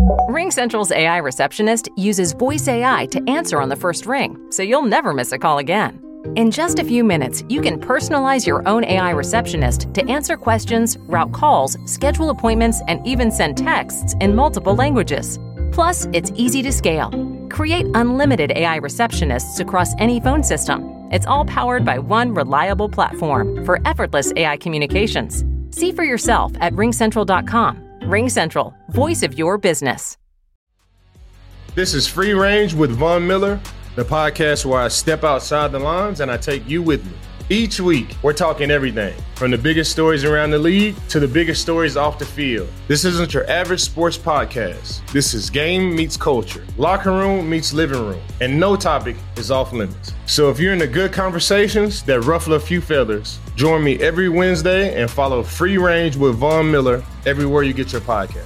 RingCentral's AI receptionist uses voice AI to answer on the first ring, so you'll never miss a call again. In just a few minutes, you can personalize your own AI receptionist to answer questions, route calls, schedule appointments, and even send texts in multiple languages. Plus, it's easy to scale. Create unlimited AI receptionists across any phone system. It's all powered by one reliable platform for effortless AI communications. See for yourself at ringcentral.com. RingCentral, voice of your business. This is Free Range with Von Miller, the podcast where I step outside the lines and I take you with me. Each week, we're talking everything from the biggest stories around the league to the biggest stories off the field. This isn't your average sports podcast. This is game meets culture, locker room meets living room, and no topic is off limits. So if you're into good conversations that ruffle a few feathers, join me every Wednesday and follow Free Range with Von Miller everywhere you get your podcast.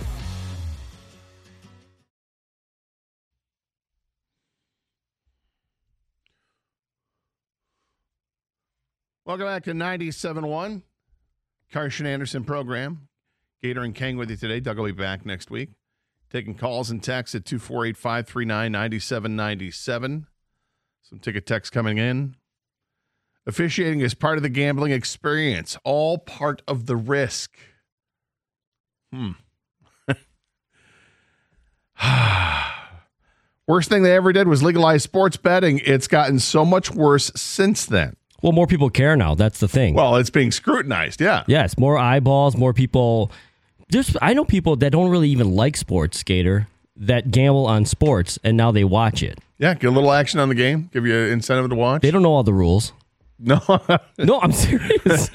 Welcome back to 97.1, Karsch and Anderson program. Gator and Kang with you today. Doug will be back next week. Taking calls and texts at 248-539-9797. Some ticket texts coming in. Officiating is part of the gambling experience, all part of the risk. Worst thing they ever did was legalize sports betting. It's gotten so much worse since then. Well, more people care now. That's the thing. Well, it's being scrutinized, yeah. Yes, more eyeballs, more people. I know people that don't really even like sports, Gator, that gamble on sports, and now they watch it. Yeah, get a little action on the game. Give you an incentive to watch. They don't know all the rules. No. No, I'm serious.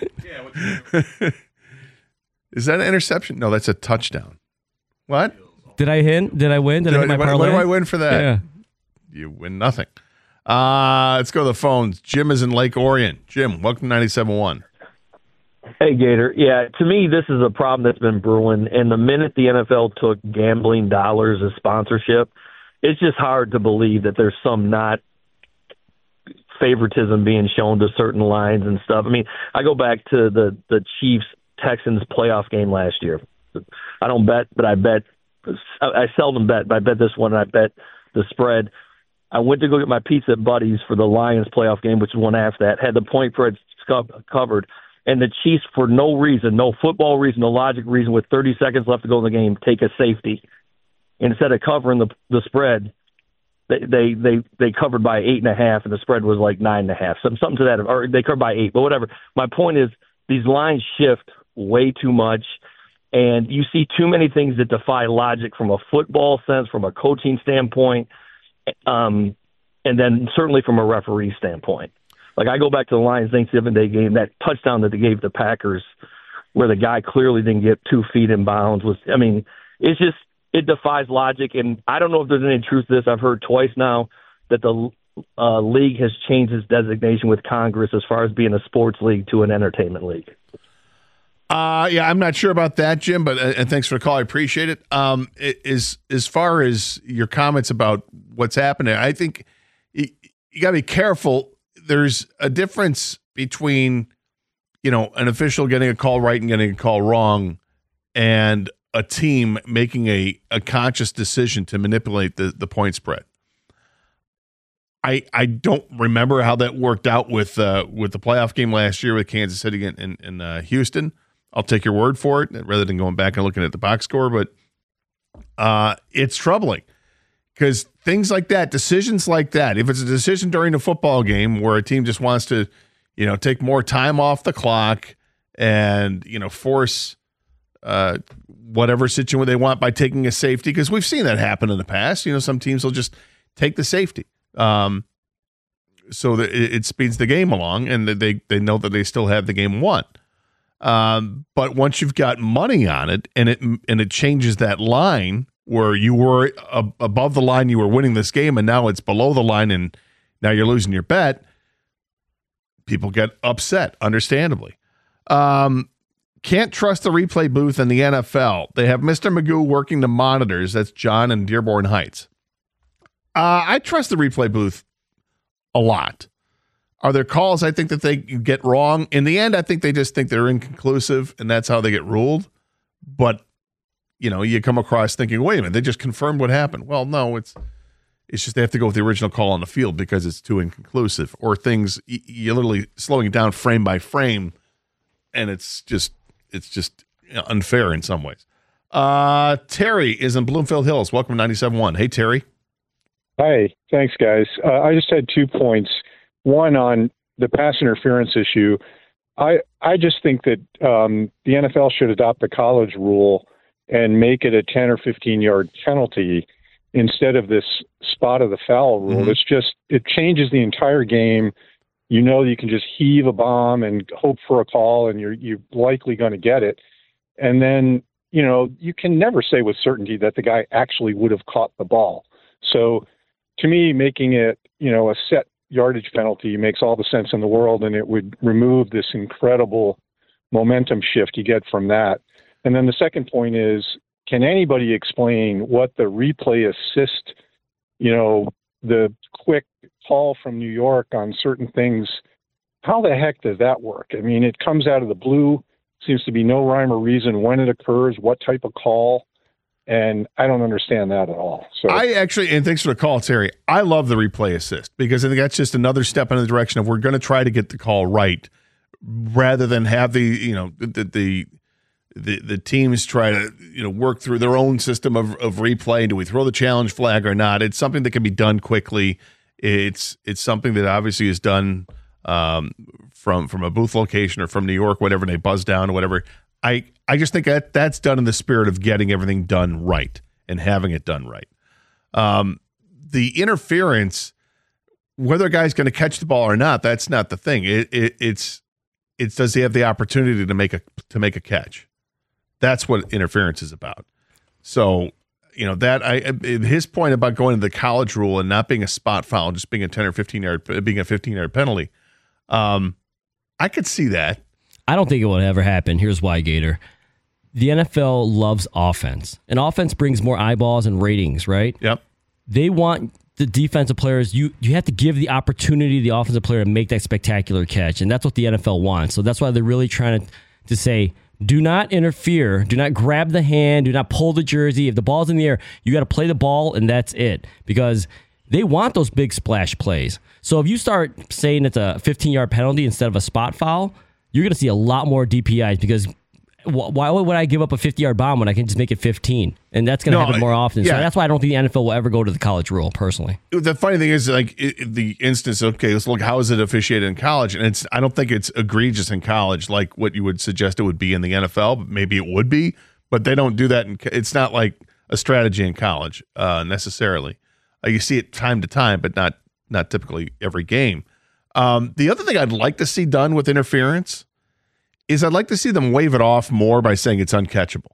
Is that an interception? No, that's a touchdown. What? Did I hit? Did I win? Did I hit my parlay? What do I win for that? Yeah. You win nothing. Let's go to the phones. Jim is in Lake Orion. Jim, welcome to 97.1. Hey, Gator. Yeah, to me, this is a problem that's been brewing. And the minute the NFL took gambling dollars as sponsorship, it's just hard to believe that there's some not favoritism being shown to certain lines and stuff. I mean, I go back to the Chiefs-Texans playoff game last year. I don't bet, but I bet. I seldom bet, but I bet this one, and I bet the spread. I went to go get my pizza at Buddy's for the Lions playoff game, which is one after that, had the point spread covered. And the Chiefs, for no reason, no football reason, no logic reason, with 30 seconds left to go in the game, take a safety. Instead of covering the spread, they covered by 8.5, and the spread was like 9.5, something to that, or they covered by 8. But whatever. My point is, these lines shift way too much, and you see too many things that defy logic from a football sense, from a coaching standpoint, and then certainly from a referee standpoint. Like, I go back to the Lions Thanksgiving Day game, that touchdown that they gave the Packers where the guy clearly didn't get 2 feet in bounds it's just, it defies logic. And I don't know if there's any truth to this. I've heard twice now that the league has changed its designation with Congress as far as being a sports league to an entertainment league. Yeah, I'm not sure about that, Jim, but and thanks for the call. I appreciate it. As far as your comments about what's happening, I think you got to be careful. There's a difference between, an official getting a call right and getting a call wrong, and a team making a conscious decision to manipulate the point spread. I don't remember how that worked out with the playoff game last year with Kansas City in Houston. I'll take your word for it rather than going back and looking at the box score. But it's troubling because things like that, decisions like that, if it's a decision during a football game where a team just wants to, take more time off the clock and, force whatever situation they want by taking a safety, because we've seen that happen in the past. Some teams will just take the safety so that it speeds the game along and they know that they still have the game won. But once you've got money on it and it changes that line where you were above the line, you were winning this game, and now it's below the line and now you're losing your bet, people get upset, understandably. Can't trust the replay booth in the NFL. They have Mr. Magoo working the monitors. That's John in Dearborn Heights. I trust the replay booth a lot. Are there calls I think that they get wrong? In the end, I think they just think they're inconclusive, and that's how they get ruled. But, you come across thinking, wait a minute, they just confirmed what happened. Well, no, it's just they have to go with the original call on the field because it's too inconclusive, or things you're literally slowing it down frame by frame, and it's just unfair in some ways. Terry is in Bloomfield Hills. Welcome to 97.1. Hey, Terry. Hi. Thanks, guys. I just had 2 points. One on the pass interference issue. I just think that the NFL should adopt the college rule and make it a 10 or 15-yard penalty instead of this spot of the foul rule. Mm-hmm. It changes the entire game. You can just heave a bomb and hope for a call, and you're likely going to get it. And then, you can never say with certainty that the guy actually would have caught the ball. So to me, making it, a set yardage penalty makes all the sense in the world, and it would remove this incredible momentum shift you get from that. And then the second point is, can anybody explain what the replay assist, the quick call from New York on certain things, how the heck does that work? I mean, it comes out of the blue, seems to be no rhyme or reason when it occurs, what type of call, and I don't understand that at all. So and thanks for the call, Terry. I love the replay assist because I think that's just another step in the direction of we're going to try to get the call right rather than have the teams try to work through their own system of replay. Do we throw the challenge flag or not? It's something that can be done quickly. It's something that obviously is done from a booth location or from New York, whatever, and they buzz down or whatever. I just think that's done in the spirit of getting everything done right and having it done right. The interference, whether a guy's going to catch the ball or not, that's not the thing. It's does he have the opportunity to make a catch? That's what interference is about. So, his point about going to the college rule and not being a spot foul, just being a 10 or 15-yard penalty, I could see that. I don't think it will ever happen. Here's why, Gator. The NFL loves offense, and offense brings more eyeballs and ratings, right? Yep. They want the defensive players. You have to give the opportunity to the offensive player to make that spectacular catch, and that's what the NFL wants. So that's why they're really trying to say, do not interfere, do not grab the hand, do not pull the jersey. If the ball's in the air, you got to play the ball, and that's it. Because they want those big splash plays. So if you start saying it's a 15-yard penalty instead of a spot foul, you're going to see a lot more DPIs because why would I give up a 50-yard bomb when I can just make it 15? And that's going to happen more often. Yeah. So that's why I don't think the NFL will ever go to the college rule, personally. The funny thing is, the instance, okay, let's look, how is it officiated in college? And I don't think it's egregious in college like what you would suggest it would be in the NFL. But maybe it would be, but they don't do that. It's not like a strategy in college necessarily. You see it time to time, but not typically every game. The other thing I'd like to see done with interference is I'd like to see them wave it off more by saying it's uncatchable.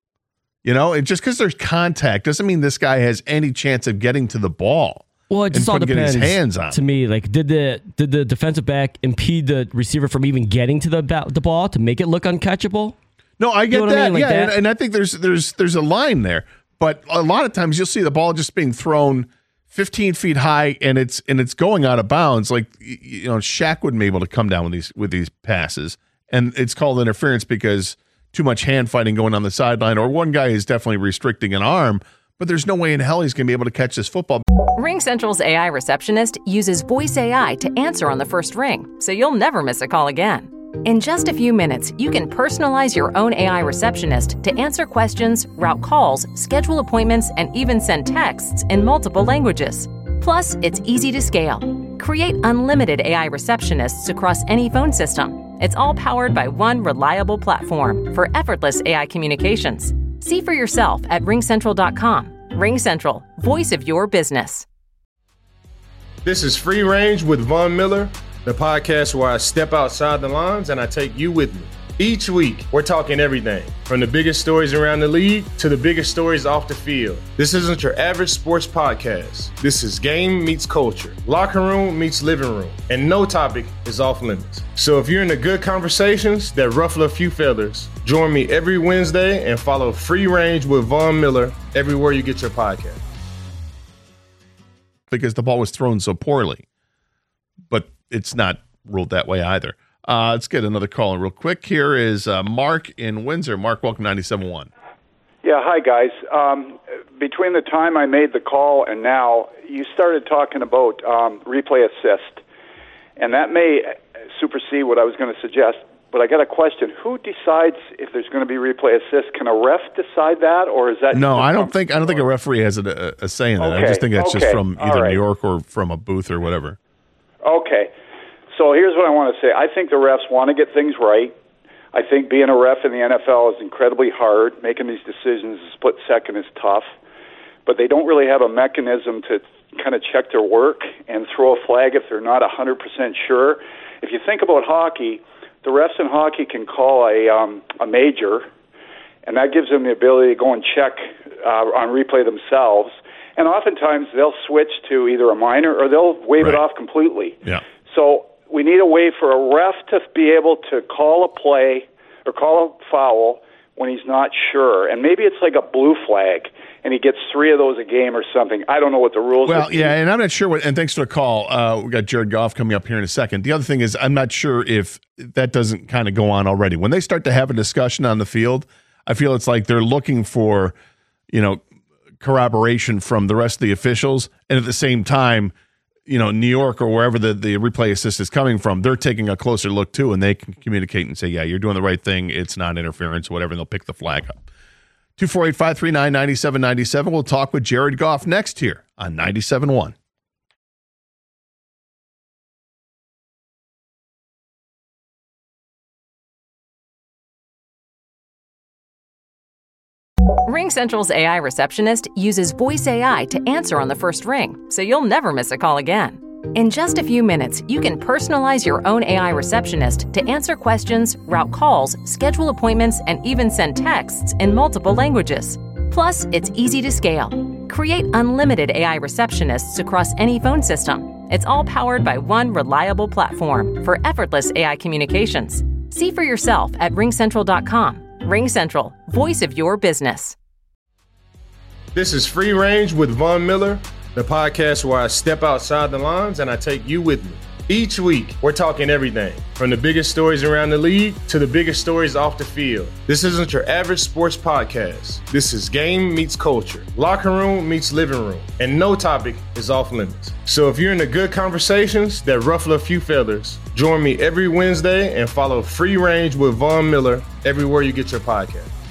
And just because there's contact doesn't mean this guy has any chance of getting to the ball. Well, it just all depends. His hands on. To me, like, did the defensive back impede the receiver from even getting to the ball to make it look uncatchable? No, I get that. I mean? Like that. And I think there's a line there, but a lot of times you'll see the ball just being thrown 15 feet high, and it's going out of bounds. Like, Shaq wouldn't be able to come down with these passes, and it's called interference because too much hand fighting going on the sideline, or one guy is definitely restricting an arm, but there's no way in hell he's going to be able to catch this football. RingCentral's AI receptionist uses voice AI to answer on the first ring, so you'll never miss a call again. In just a few minutes, you can personalize your own AI receptionist to answer questions, route calls, schedule appointments, and even send texts in multiple languages. Plus, it's easy to scale. Create unlimited AI receptionists across any phone system. It's all powered by one reliable platform for effortless AI communications. See for yourself at ringcentral.com. RingCentral, voice of your business. This is Free Range with Von Miller, the podcast where I step outside the lines and I take you with me. Each week, we're talking everything from the biggest stories around the league to the biggest stories off the field. This isn't your average sports podcast. This is game meets culture, locker room meets living room, and no topic is off limits. So if you're into good conversations that ruffle a few feathers, join me every Wednesday and follow Free Range with Von Miller everywhere you get your podcast. Because the ball was thrown so poorly, but it's not ruled that way either. Let's get another call in real quick. Here is Mark in Windsor. Mark, welcome to 97.1. Yeah, hi, guys. Between the time I made the call and now, you started talking about replay assist, and that may supersede what I was going to suggest, but I got a question. Who decides if there's going to be replay assist? Can a ref decide that, or is that... No, I don't think a referee has a say in that. Okay. I just think that's just from either right. New York or from a booth or whatever. Okay. So here's what I want to say. I think the refs want to get things right. I think being a ref in the NFL is incredibly hard. Making these decisions a split second is tough. But they don't really have a mechanism to kind of check their work and throw a flag if they're not 100% sure. If you think about hockey, the refs in hockey can call a major, and that gives them the ability to go and check on replay themselves. And oftentimes they'll switch to either a minor or they'll wave it off completely. Yeah. So we need a way for a ref to be able to call a play or call a foul when he's not sure. And maybe it's like a blue flag, and he gets 3 of those a game or something. I don't know what the rules are. Well, yeah, and I'm not sure what, and thanks for the call. We got Jared Goff coming up here in a second. The other thing is, I'm not sure if that doesn't kind of go on already. When they start to have a discussion on the field, I feel it's like they're looking for, corroboration from the rest of the officials. And at the same time, New York or wherever the replay assist is coming from, they're taking a closer look too, and they can communicate and say, yeah, you're doing the right thing. It's not interference, whatever, and they'll pick the flag up. 248-539-9797. We'll talk with Jared Goff next here on 97.1. RingCentral's AI receptionist uses voice AI to answer on the first ring, so you'll never miss a call again. In just a few minutes, you can personalize your own AI receptionist to answer questions, route calls, schedule appointments, and even send texts in multiple languages. Plus, it's easy to scale. Create unlimited AI receptionists across any phone system. It's all powered by one reliable platform for effortless AI communications. See for yourself at ringcentral.com. RingCentral, voice of your business. This is Free Range with Von Miller, the podcast where I step outside the lines and I take you with me. Each week, we're talking everything from the biggest stories around the league to the biggest stories off the field. This isn't your average sports podcast. This is game meets culture, locker room meets living room, and no topic is off limits. So if you're into good conversations that ruffle a few feathers, join me every Wednesday and follow Free Range with Von Miller everywhere you get your podcast.